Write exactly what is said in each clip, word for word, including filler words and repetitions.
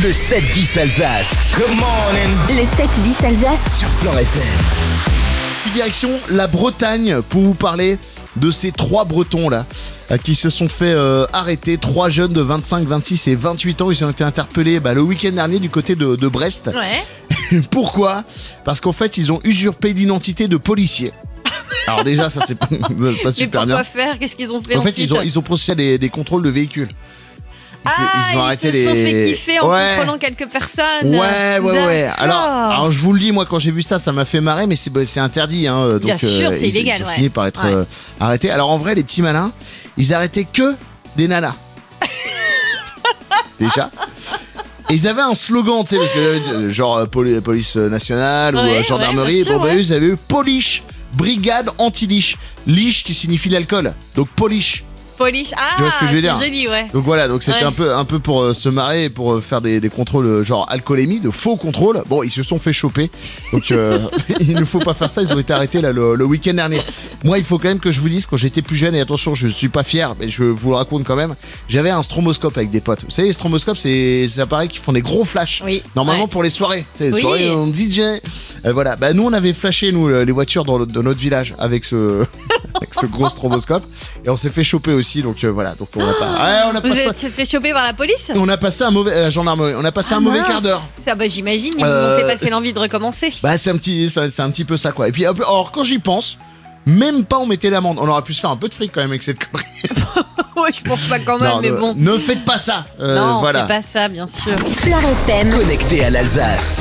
Le sept dix Alsace. Good morning. Le sept dix Alsace Sur Fleure F M. Direction la Bretagne pour vous parler de ces trois Bretons là euh, qui se sont fait euh, arrêter. Trois jeunes de vingt-cinq, vingt-six et vingt-huit ans. Ils ont été interpellés bah, le week-end dernier du côté de, de Brest. Ouais. Pourquoi ? Parce qu'en fait ils ont usurpé l'identité de policiers. Alors déjà ça c'est pas, pas super Mais pourquoi bien. faire ? Qu'est-ce qu'ils ont fait En fait ensuite ? ils ont, ils ont procédé à des, des contrôles de véhicules. Ils, Ah, ils ont arrêté se les... sont fait kiffer en Ouais. contrôlant quelques personnes. Ouais, ouais, ouais. D'accord. Alors, alors, je vous le dis, moi, quand j'ai vu ça, ça m'a fait marrer, mais c'est, bah, c'est interdit. Hein, donc, Bien sûr, c'est ils, illégal, Ils ont ouais. fini par être Ouais. euh, arrêtés. Alors, en vrai, les petits malins, ils arrêtaient que des nanas. Déjà. Et ils avaient un slogan, tu sais, parce que euh, genre euh, poli- police nationale ou Ouais, euh, gendarmerie. ouais, bien sûr, bon, bah, ouais. eux, ils avaient eu Polish, brigade anti-liche. Liche qui signifie l'alcool. Donc, Polish. Polish. Ah, Tu vois ce que je veux dire ? c'est joli, ouais. Donc voilà, donc c'était Ouais. un peu un peu pour euh, se marrer et pour euh, faire des, des contrôles euh, genre alcoolémie, de faux contrôles. Bon, ils se sont fait choper. Donc euh, il ne faut pas faire ça, ils ont été arrêtés là le, le week-end dernier. Moi, il faut quand même que je vous dise, quand j'étais plus jeune, et attention, je suis pas fier, mais je vous le raconte quand même, j'avais un stromboscope avec des potes. Vous savez, les stromboscopes, c'est c'est appareils qui font des gros flashs. Oui. Normalement Ouais. pour les soirées, tu sais, les Oui. soirées en D J. Euh, voilà, bah nous on avait flashé nous les voitures dans le- de notre village avec ce avec ce gros stroboscope et on s'est fait choper aussi, donc euh, voilà. Donc on a pas, ouais, on a Vous passé, êtes fait choper par la police ? on a passé un mauvais, euh, la gendarmerie, on a passé Ah, un mauvais mince. quart d'heure. Ah bah j'imagine, ils Euh, vous ont fait passer l'envie de recommencer. Bah c'est un petit, c'est c'est un petit peu ça quoi. Et puis un peu- alors quand j'y pense, même pas on mettait l'amende, on aurait pu se faire un peu de fric quand même avec cette connerie. Ouais, je pense pas quand même, Non, mais ne, bon. ne faites pas ça. Euh, non, voilà. on fait pas ça, bien sûr. Fleure F M. Connecté à l'Alsace.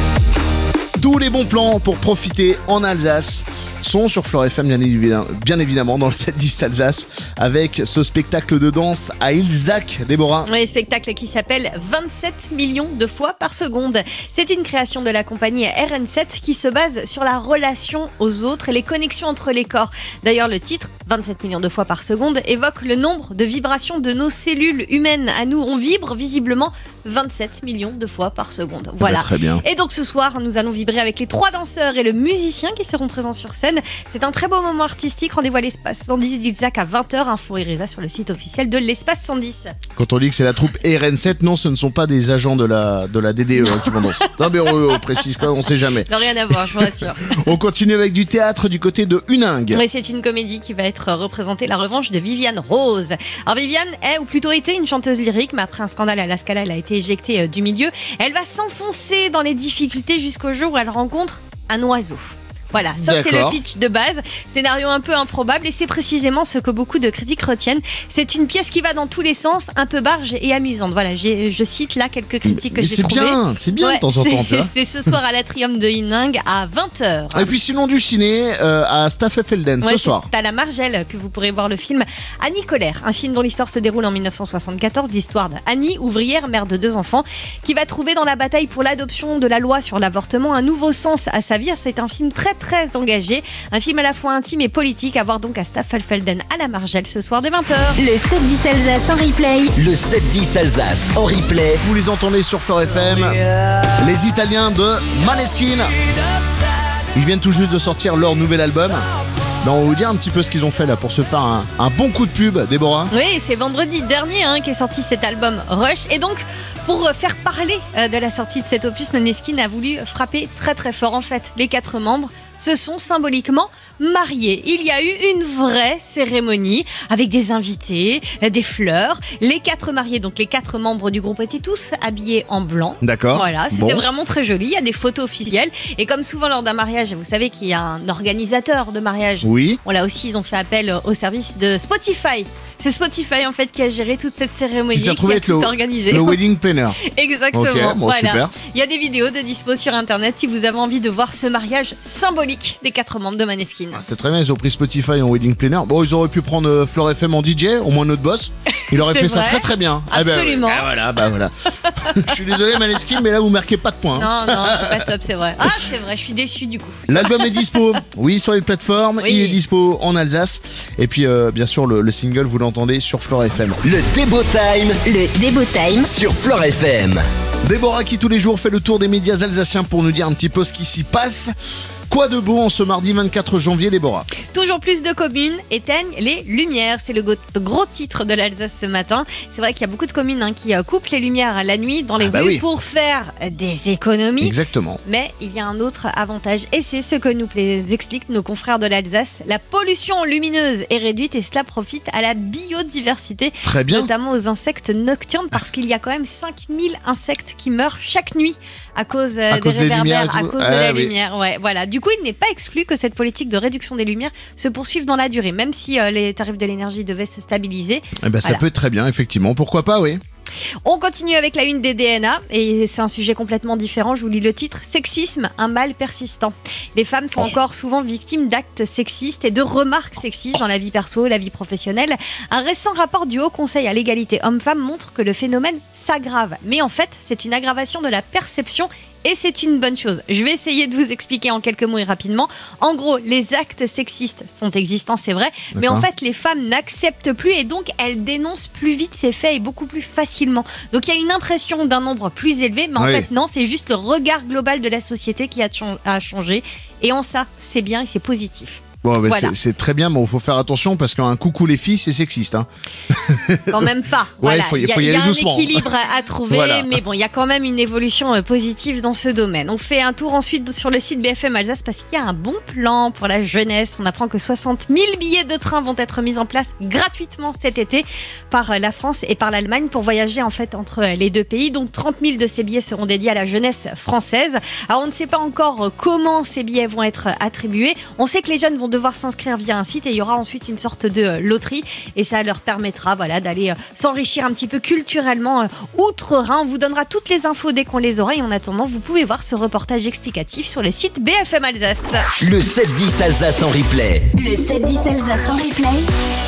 Tous les bons plans pour profiter en Alsace sont sur Fleure F M, bien évidemment, bien évidemment dans le sept dix Alsace, avec ce spectacle de danse à Ilzac, Déborah. Un spectacle qui s'appelle vingt-sept millions de fois par seconde. C'est une création de la compagnie R N sept qui se base sur la relation aux autres et les connexions entre les corps. D'ailleurs, le titre, vingt-sept millions de fois par seconde, évoque le nombre de vibrations de nos cellules humaines. À nous, on vibre visiblement vingt-sept millions de fois par seconde. Voilà. Bah, très bien. Et donc ce soir, nous allons vibrer avec les trois danseurs et le musicien qui seront présents sur scène. C'est un très beau moment artistique. Rendez-vous à l'espace cent dix d'Ilzac à vingt heures. Info et Reza sur le site officiel de l'espace cent dix. Quand on dit que c'est la troupe R N sept, non, ce ne sont pas des agents de la, de la D D E hein, qui vont danser. Non, mais on, on précise quand même, on sait jamais. Non, rien à voir, je vous rassure. On continue avec du théâtre du côté de Huningue. Mais c'est une comédie qui va être représentée, la revanche de Viviane Rose. Alors Viviane est, ou plutôt était, une chanteuse lyrique, mais après un scandale à la Scala, elle a été éjectée euh, du milieu. Elle va s'enfoncer dans les difficultés jusqu'au jour où elle rencontre un oiseau. Voilà, ça c'est le D'accord. pitch de base. Scénario un peu improbable et c'est précisément ce que beaucoup de critiques retiennent. C'est une pièce qui va dans tous les sens, un peu barge et amusante. Voilà, j'ai, je cite là quelques critiques que Mais j'ai c'est trouvées. bien, c'est bien Ouais, de temps en c'est- temps, tu vois. C'est ce soir à l'Atrium de Huningue à vingt heures. Et puis sinon du ciné euh, à Staffelfelden Ouais, ce soir. C'est à la Margelle que vous pourrez voir le film Annie Colère, un film dont l'histoire se déroule en dix-neuf cent soixante-quatorze, l'histoire d'Annie, ouvrière, mère de deux enfants, qui va trouver dans la bataille pour l'adoption de la loi sur l'avortement un nouveau sens à sa vie. C'est un film très très engagé, un film à la fois intime et politique, à voir donc à Staffelfelden à la Margelle ce soir dès vingt heures. Le sept dix Alsace en replay. Le sept dix Alsace en replay. Vous les entendez sur Fleure F M, les Italiens de Maneskin. Ils viennent tout juste de sortir leur nouvel album. Ben, on va vous dire un petit peu ce qu'ils ont fait là pour se faire un, un bon coup de pub, Déborah. Oui, c'est vendredi dernier hein, qu'est sorti cet album Rush. Et donc, pour euh, faire parler euh, de la sortie de cet opus, Maneskin a voulu frapper très très fort. En fait, les quatre membres se sont symboliquement mariés. Il y a eu une vraie cérémonie avec des invités, euh, des fleurs. Les quatre mariés, donc les quatre membres du groupe, étaient tous habillés en blanc. D'accord. Voilà, c'était Bon. vraiment très joli. Il y a des photos officielles. Et comme souvent lors d'un mariage, vous savez qu'il y a un organisateur de mariage. Oui. Bon, là aussi, ils ont fait appel au service de Spotify. C'est Spotify en fait qui a géré toute cette cérémonie, Qui s'est qui retrouvé a être tout le, organisé. le wedding planner. Exactement. Ok, bon, voilà. super. Il y a des vidéos de dispo sur internet si vous avez envie de voir ce mariage symbolique des quatre membres de Maneskin. Ah, c'est très bien, ils ont pris Spotify en wedding planner. Bon, ils auraient pu prendre euh, Fleure F M en D J, au moins notre boss. Il aurait C'est fait ça vrai. très très bien. Ah, ben, Absolument. ah, voilà, bah voilà. Je suis désolé Maneskin, mais là vous marquez pas de points. hein. Non, non, c'est pas top, c'est vrai. Ah, c'est vrai, je suis déçue du coup. L'album est dispo, oui, sur les plateformes. Oui. Il est dispo en Alsace. Et puis, euh, bien sûr, le, le single, vous l'entendez sur Fleure F M. Le Débo Time Le Débo Time. sur Fleure F M. Déborah qui tous les jours fait le tour des médias alsaciens pour nous dire un petit peu ce qui s'y passe. Quoi de beau en ce mardi vingt-quatre janvier, Déborah? Toujours plus de communes éteignent les lumières. C'est le go- gros titre de l'Alsace ce matin. C'est vrai qu'il y a beaucoup de communes hein, qui euh, coupent les lumières la nuit dans les Ah bah rues oui. pour faire euh, des économies. Exactement. Mais il y a un autre avantage et c'est ce que nous pla- expliquent nos confrères de l'Alsace. La pollution lumineuse est réduite et cela profite à la biodiversité, Très bien. notamment aux insectes nocturnes parce qu'il y a quand même cinq mille insectes qui meurent chaque nuit à cause, euh, À des cause des lumières réverbères, et à tout. cause de Ah la oui. lumière. Ouais, voilà. Du coup, il n'est pas exclu que cette politique de réduction des lumières se poursuive dans la durée, même si euh, les tarifs de l'énergie devaient se stabiliser. Eh ben, ça Voilà. peut être très bien, effectivement. Pourquoi pas, oui. On continue avec la une des D N A et c'est un sujet complètement différent. Je vous lis le titre: Sexisme, un mal persistant. Les femmes sont encore souvent victimes d'actes sexistes et de remarques sexistes dans la vie perso, la vie professionnelle. Un récent rapport du Haut Conseil à l'égalité homme-femme montre que le phénomène s'aggrave. Mais en fait, c'est une aggravation de la perception et c'est une bonne chose. Je vais essayer de vous expliquer en quelques mots et rapidement. En gros, les actes sexistes sont existants, c'est vrai, mais en D'accord. fait, les femmes n'acceptent plus et donc elles dénoncent plus vite ces faits et beaucoup plus facilement. Donc il y a une impression d'un nombre plus élevé, mais en Oui. fait non, c'est juste le regard global de la société qui a, chang- a changé. Et en ça, c'est bien et c'est positif. Bon, ben, Voilà. c'est, c'est très bien, mais il faut faire attention parce qu'un coucou les filles, c'est sexiste. Hein. Quand même pas. Ouais, Voilà. faut y- il y a, faut y il y a aller un doucement. équilibre à, à trouver, Voilà. mais bon, il y a quand même une évolution euh, positive dans ce domaine. On fait un tour ensuite sur le site B F M Alsace parce qu'il y a un bon plan pour la jeunesse. On apprend que soixante mille billets de train vont être mis en place gratuitement cet été par euh, la France et par l'Allemagne pour voyager en fait entre euh, les deux pays. Donc trente mille de ces billets seront dédiés à la jeunesse française. Alors on ne sait pas encore euh, comment ces billets vont être euh, attribués. On sait que les jeunes vont devoir s'inscrire via un site et il y aura ensuite une sorte de euh, loterie et ça leur permettra voilà, d'aller euh, s'enrichir un petit peu culturellement euh, outre-Rhin. On vous donnera toutes les infos dès qu'on les aura et en attendant vous pouvez voir ce reportage explicatif sur le site B F M Alsace. Le sept dix Alsace en replay. Le sept dix Alsace en replay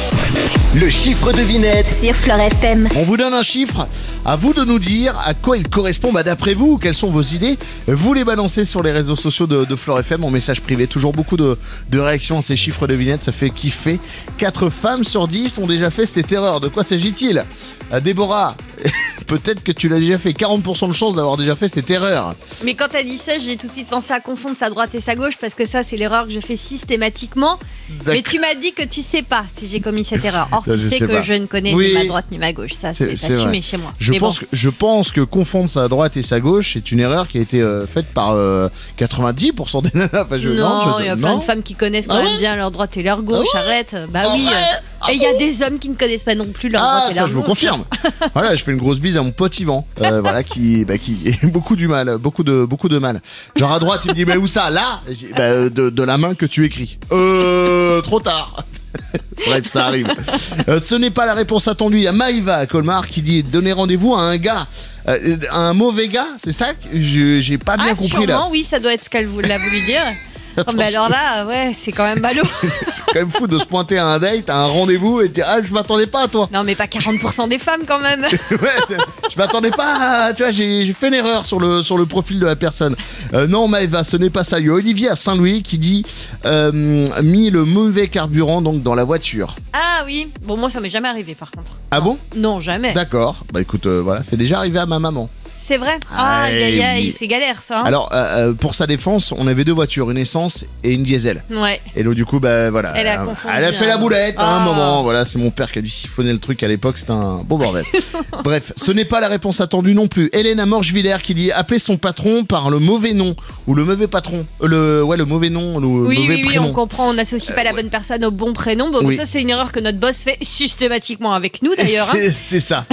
Le chiffre devinette. sur Fleur F M. On vous donne un chiffre, à vous de nous dire à quoi il correspond. Bah, d'après vous, quelles sont vos idées? Vous les balancez sur les réseaux sociaux de, de Fleur F M en message privé. Toujours beaucoup de, de réactions à ces chiffres devinettes, ça fait kiffer. quatre femmes sur dix ont déjà fait cette erreur. De quoi s'agit-il? Euh, Déborah, peut-être que tu l'as déjà fait. quarante pour cent de chance d'avoir déjà fait cette erreur. Mais quand t'as dit ça, j'ai tout de suite pensé à confondre sa droite et sa gauche parce que ça c'est l'erreur que je fais systématiquement. Mais tu m'as dit que tu sais pas si j'ai commis cette erreur. Or tu Je sais sais que pas. je ne connais Oui. ni ma droite ni ma gauche. Ça C'est- c'est c'est assumé vrai. chez moi. Je Mais pense, bon. que, je pense que confondre sa droite et sa gauche est une erreur qui a été euh, faite par euh, quatre-vingt-dix pour cent des nanas. Enfin, je, Non, je- il y a non. plein de femmes qui connaissent quand Ah même ouais bien leur droite et leur gauche. Ah Arrête. Bah oui. ouais euh, Et il y a des hommes qui ne connaissent pas non plus leur Ah, droite et ça leur je vous gauche. confirme. Voilà, je fais une grosse bise à mon pote Yvan, euh, voilà, qui, bah, qui a beaucoup du mal, beaucoup de, beaucoup de mal. Genre à droite, il me dit, bah où ça? Là? Et j'ai dit, bah, de, de la main que tu écris. Euh, trop tard. Bref, ça arrive. Euh, ce n'est pas la réponse attendue. Il y a Maïva à Colmar qui dit donner rendez-vous à un gars, euh, un mauvais gars, c'est ça? Je- J'ai pas bien Ah, compris là. sûrement, oui, ça doit être ce qu'elle vou- l'a voulu dire. Attends, Oh, bah alors là, ouais, c'est quand même ballot. c'est quand même fou de se pointer à un date, à un rendez-vous et de dire ah je m'attendais pas à toi. Non, mais pas quarante pour cent des femmes quand même. Ouais, je m'attendais pas à, tu vois, j'ai j'ai fait une erreur sur le, sur le profil de la personne. Euh, non, Maëva, ce n'est pas ça. Il y a Olivier à Saint-Louis qui dit euh, mis le mauvais carburant donc dans la voiture. Ah oui, bon, moi ça m'est jamais arrivé par contre. Ah bon? Non, jamais. D'accord. Bah écoute, euh, voilà, c'est déjà arrivé à ma maman. C'est vrai. Aïe, aïe, aïe, oui. c'est galère ça. hein. Alors, euh, euh, pour sa défense, on avait deux voitures, une essence et une diesel. Ouais. Et donc du coup, bah voilà, Elle a euh, confondu, elle a fait la hein. boulette à un Ah. moment. Voilà, c'est mon père qui a dû siphonner le truc à l'époque, c'était un bon bordel. Bref, ce n'est pas la réponse attendue non plus. Hélène Morgevillers qui dit appeler son patron par le mauvais nom ou le mauvais patron, Euh, le ouais le mauvais nom, le Oui, mauvais oui, oui, prénom. on comprend, on n'associe pas la bonne personne au bon prénom. Bon, Oui. ça c'est une erreur que notre boss fait systématiquement avec nous d'ailleurs. hein. C'est- C'est ça.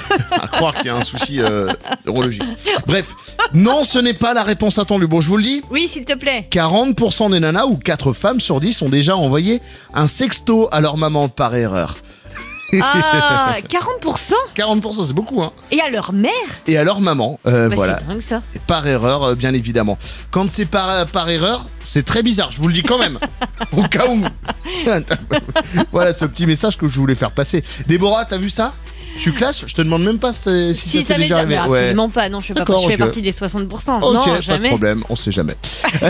À croire qu'il y a un souci euh, neurologique. Bref, non, ce n'est pas la réponse attendue. Bon, je vous le dis. Oui, s'il te plaît. quarante pour cent des nanas ou quatre femmes sur dix ont déjà envoyé un sexto à leur maman par erreur. Ah, quarante pour cent quarante pour cent, c'est beaucoup, hein. Et à leur mère Et à leur maman, euh, Bah, voilà. c'est dingue ça. Et par erreur, euh, bien évidemment. Quand c'est par, par erreur, c'est très bizarre, je vous le dis quand même. Au cas où. Voilà ce petit message que je voulais faire passer. Déborah, t'as vu ça? Je suis classe, je te demande même pas si, si Si ça ça t'est m'est déjà jamais arrivé. Ouais. absolument pas, non, je fais, pas, D'accord, je fais ok. partie des soixante pour cent. Ok, non, pas de jamais. problème, on sait jamais.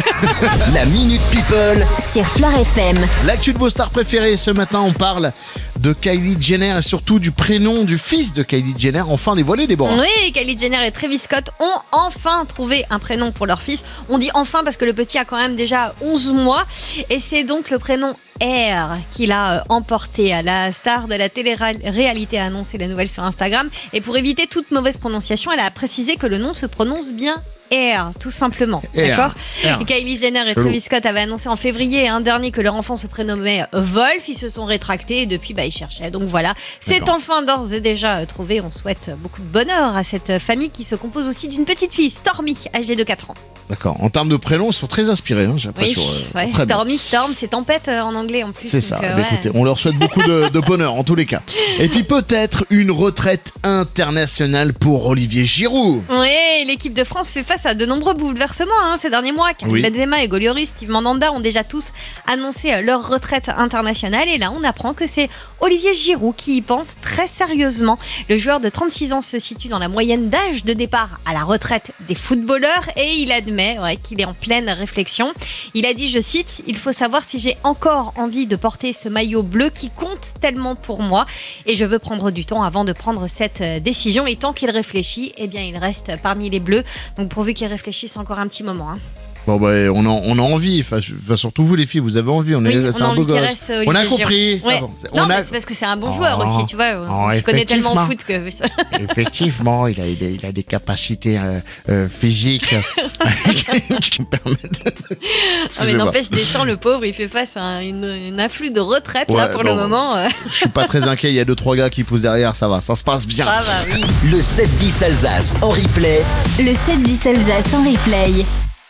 La Minute People. Sur Fleur F M. L'actu de vos stars préférées, ce matin on parle de Kylie Jenner et surtout du prénom du fils de Kylie Jenner enfin dévoilé, Déborah. Oui, Kylie Jenner et Travis Scott ont enfin trouvé un prénom pour leur fils. On dit enfin parce que le petit a quand même déjà onze mois et c'est donc le prénom Air qu'il a emporté. La star de la télé-réalité a annoncé la nouvelle sur Instagram et pour éviter toute mauvaise prononciation, elle a précisé que le nom se prononce bien Air, tout simplement. Air. D'accord. Air. Et Kylie Jenner et Chelou. Travis Scott avaient annoncé en février hein, dernier que leur enfant se prénommait Wolf. Ils se sont rétractés et depuis, bah, ils cherchaient. Donc voilà, c'est D'accord. enfin d'ores et déjà trouvé. On souhaite beaucoup de bonheur à cette famille qui se compose aussi d'une petite fille, Stormy, âgée de quatre ans. D'accord. En termes de prénoms, ils sont très inspirés, hein, j'ai Oui, l'impression. euh, ouais, très bien. Stormy, Storm, c'est tempête euh, en anglais en plus. C'est donc, ça. euh, Bah, ouais. écoutez, on leur souhaite beaucoup de, de bonheur en tous les cas. Et puis peut-être une retraite internationale pour Olivier Giroud. Oui, l'équipe de France fait face à de nombreux bouleversements hein, ces derniers mois. Karim Oui. Benzema, Hugo Lloris, Steve Mandanda ont déjà tous annoncé leur retraite internationale. Et là, on apprend que c'est Olivier Giroud qui y pense très sérieusement. Le joueur de trente-six ans se situe dans la moyenne d'âge de départ à la retraite des footballeurs et il admet ouais, qu'il est en pleine réflexion. Il a dit, je cite, « Il faut savoir si j'ai encore envie de porter ce maillot bleu qui compte tellement pour moi et je veux prendre du temps avant de prendre cette décision. » Et tant qu'il réfléchit, eh bien, il reste parmi les bleus. Donc pourvu qu'il réfléchisse encore un petit moment. Hein. Bon bah on a, on a envie, enfin, je- enfin, surtout vous les filles, vous avez envie, on est, Oui, c'est on a un beau envie qu'il gosse. reste Olivier On a Giroud. compris. ça Ouais. va. Non, On mais a... c'est parce que c'est un bon Oh, joueur aussi, tu vois. oh, je connais tellement le effectivement. foot que... Effectivement, il a, il a, il a des capacités euh, euh, physiques qui permettent. Ah, mais Excusez-moi. n'empêche, Deschamps, le pauvre, il fait face à une, une afflux de retraite là Ouais, pour bon, le moment. euh, Je suis pas très inquiet, il y a deux trois gars qui poussent derrière, ça va, ça se passe bien. Ça va, oui. Le sept dix Alsace en replay. Le sept dix Alsace en replay.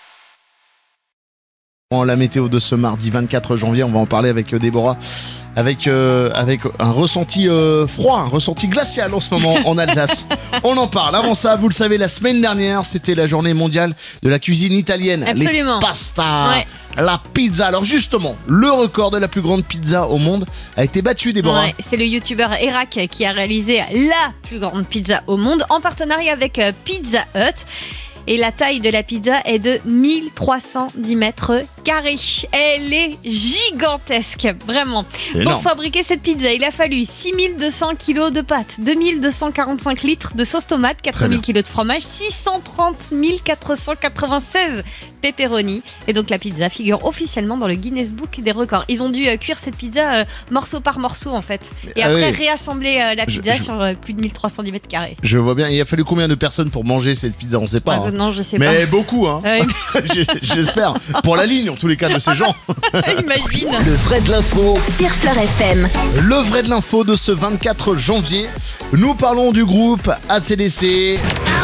En la météo de ce mardi vingt-quatre janvier, on va en parler avec euh, Déborah, avec, euh, avec un ressenti euh, froid, un ressenti glacial en ce moment en Alsace. On en parle. Avant ça, vous le savez, la semaine dernière, c'était la journée mondiale de la cuisine italienne. Absolument. Les pastas, Ouais. la pizza. Alors justement, le record de la plus grande pizza au monde a été battu, Déborah. Ouais, c'est le youtubeur Erac qui a réalisé la plus grande pizza au monde en partenariat avec euh, Pizza Hut. Et la taille de la pizza est de mille trois cent dix mètres carrés. Elle est gigantesque, vraiment. C'est Pour énorme. fabriquer cette pizza, il a fallu six mille deux cents kilos de pâtes, deux mille deux cent quarante-cinq litres de sauce tomate, quatre mille bien. kilos de fromage, six cent trente mille quatre cent quatre-vingt-seize pepperoni. Et donc la pizza figure officiellement dans le Guinness Book des records. Ils ont dû euh, cuire cette pizza euh, morceau par morceau en fait. Et Ah après oui. réassembler euh, la Je- pizza je- sur euh, plus de mille trois cent dix mètres carrés. Je vois bien, il a fallu combien de personnes pour manger cette pizza, on sait pas. Ah, hein. non, je sais Mais beaucoup, hein. pas. Ouais, J'ai- J'espère. Pour la ligne, en tous les cas, de ces gens. imagine. Le vrai de l'info Sur Fleur F M. Le vrai de l'info de ce vingt-quatre janvier. Nous parlons du groupe A C D C.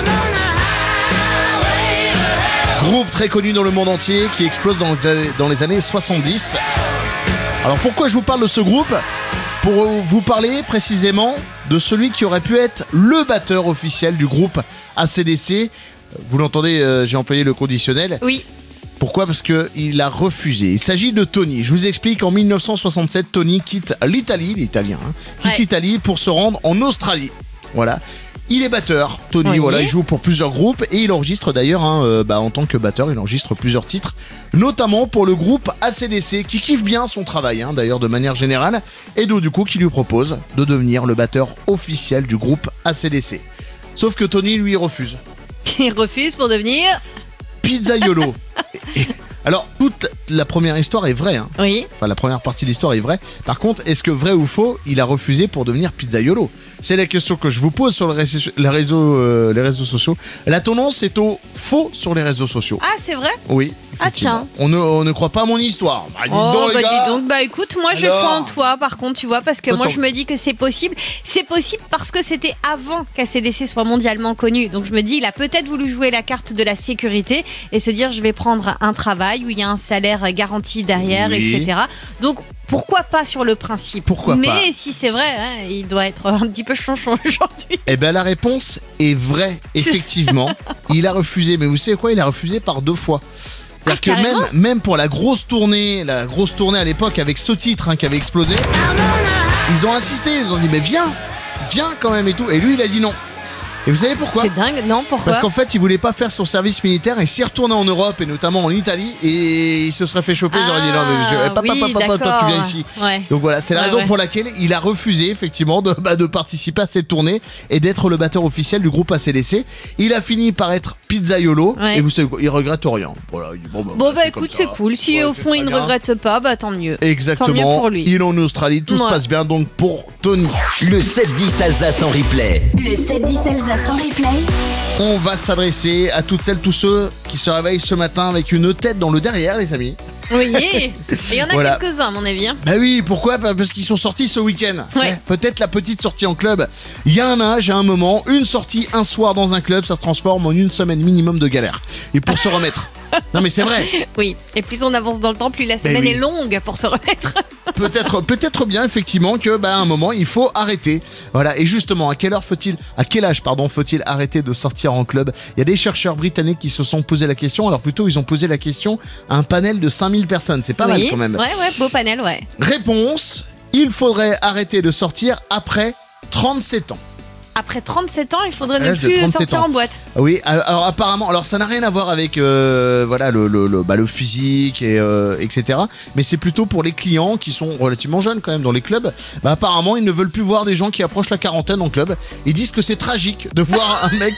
Groupe très connu dans le monde entier qui explose dans les années, dans les années soixante-dix. Alors pourquoi je vous parle de ce groupe ? Pour vous parler précisément de celui qui aurait pu être le batteur officiel du groupe A C D C. Vous l'entendez, euh, j'ai employé le conditionnel. Oui, Pourquoi ? Parce qu'il a refusé. Il s'agit de Tony. Je vous explique, en mille neuf cent soixante-sept, Tony quitte l'Italie, l'Italien, hein, quitte Ouais. l'Italie pour se rendre en Australie. Voilà. Il est batteur, Tony, Oui. voilà, il joue pour plusieurs groupes et il enregistre d'ailleurs, hein, euh, bah, en tant que batteur, il enregistre plusieurs titres, notamment pour le groupe A C D C, qui kiffe bien son travail, hein, d'ailleurs de manière générale, et donc du coup qui lui propose de devenir le batteur officiel du groupe A C D C. Sauf que Tony, lui, refuse. il refuse pour devenir... Pizzaiolo. Et- et- alors, toute la première histoire est vraie, hein. Oui, Enfin, la première partie de l'histoire est vraie. Par contre, est-ce que vrai ou faux, il a refusé pour devenir pizzaiolo ? C'est la question que je vous pose sur le réseau- les réseaux, euh, les réseaux sociaux. La tendance est au faux sur les réseaux sociaux. ah c'est vrai. Oui. Ah, effectivement. tiens. On ne, on ne croit pas à mon histoire. Bah, dis Oh donc, les bah gars. dis donc, bah écoute, moi je Alors crois en toi par contre, tu vois, parce que Toi, moi t'en- je me dis que c'est possible. C'est possible parce que c'était avant qu'A C D C soit mondialement connu. Donc je me dis, il a peut-être voulu jouer la carte de la sécurité et se dire, je vais prendre un travail où il y a un salaire garanti derrière, Oui. et cetera. Donc pourquoi pas sur le principe. Pourquoi Mais pas. si c'est vrai, hein, il doit être un petit peu chonchon aujourd'hui. Eh bien, la réponse est vraie, effectivement. Il a refusé, mais vous savez quoi ? Il a refusé par deux fois. C'est-à-dire Ah, que carrément même, même pour la grosse tournée, la grosse tournée à l'époque avec ce titre hein, qui avait explosé, ils ont insisté, ils ont dit mais viens, viens quand même et tout. Et lui il a dit non. Et vous savez pourquoi ? C'est dingue, non ? Pourquoi ? Parce qu'en fait, il voulait pas faire son service militaire et s'y retourner en Europe et notamment en Italie et il se serait fait choper. Ils auraient dit non, mais monsieur, Ah, papa, oui, papa, papa, toi tu viens d'accord. ici. Ouais. Donc voilà, c'est la Ouais, raison ouais. pour laquelle il a refusé effectivement de, bah, de participer à cette tournée et d'être le batteur officiel du groupe A C D C. Il a fini par être pizzaiolo Ouais. et vous savez quoi, il regrette rien. Voilà, il dit, bon bah, Bon, voilà, bah c'est comme écoute, ça. c'est cool. Si Ouais, au c'est fond très il ne bien. regrette pas, bah tant mieux. Exactement. Tant mieux pour lui. Il est en Australie, tout se Ouais. passe bien donc pour Tony. Le sept dix Alsace en replay. Le sept dix Alsace en replay. On va s'adresser à toutes celles, tous ceux qui se réveillent ce matin avec une tête dans le derrière, les amis. Oui, et il y en a Voilà. quelques-uns, à mon avis. hein. Bah oui, pourquoi ? Parce qu'ils sont sortis ce week-end. Ouais. Eh, peut-être la petite sortie en club. Il y a un âge, à un moment, une sortie, un soir dans un club, ça se transforme en une semaine minimum de galère. Et pour se remettre. Non mais c'est vrai. Oui, et plus on avance dans le temps, plus la semaine oui. est longue pour se remettre. Peut-être, peut-être bien effectivement que, bah, à un moment, il faut arrêter. Voilà. Et justement, à quelle heure faut-il, à quel âge, pardon, faut-il arrêter de sortir en club ? Il y a des chercheurs britanniques qui se sont posé la question. Alors plutôt, ils ont posé la question à un panel de cinq mille personnes. C'est pas oui. mal quand même. Ouais, ouais, beau panel, ouais. Réponse, il faudrait arrêter de sortir après trente-sept ans. Après trente-sept ans, il faudrait À ne l'âge de plus trente-sept sortir ans. en boîte. Oui, alors, alors apparemment, alors ça n'a rien à voir avec euh, voilà le le, le, bah, le physique et euh, et cetera. Mais c'est plutôt pour les clients qui sont relativement jeunes quand même dans les clubs. Bah apparemment, ils ne veulent plus voir des gens qui approchent la quarantaine en club. Ils disent que c'est tragique de voir un mec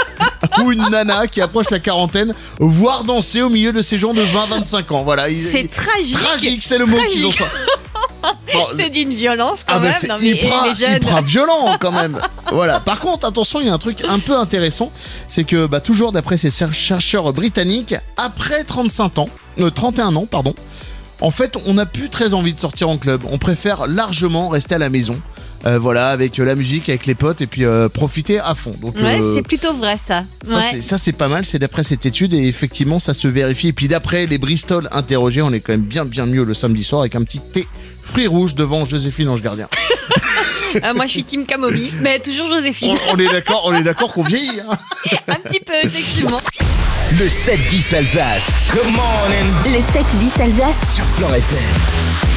ou une nana qui approche la quarantaine voir danser au milieu de ces gens de vingt à vingt-cinq ans. Voilà, ils- C'est ils- tragique. tragique, c'est le mot Tragique. qu'ils ont sorti. Bon, C'est d'une violence quand ah bah même. c'est non, mais hyper, les jeunes. hyper violent quand même. Voilà. Par contre, attention, il y a un truc un peu intéressant, c'est que bah, toujours d'après ces cher- chercheurs britanniques, après trente-cinq ans, euh, trente et un ans, pardon, en fait, on n'a plus très envie de sortir en club. On préfère largement rester à la maison. Euh, voilà, avec euh, la musique, avec les potes et puis euh, profiter à fond. Donc, Ouais, euh, c'est plutôt vrai ça. ça, ouais. c'est, ça c'est pas mal, c'est d'après cette étude et effectivement ça se vérifie. Et puis d'après les Bristol interrogés, on est quand même bien bien mieux le samedi soir avec un petit thé fruits rouges devant Joséphine Ange Gardien. Euh, moi, je suis team Camomille, mais toujours Joséphine. On, on est d'accord, on est d'accord qu'on vieillit. Hein. Un petit peu, effectivement. Le sept dix Alsace. Good morning. Le sept dix Alsace. Sur Flan F M.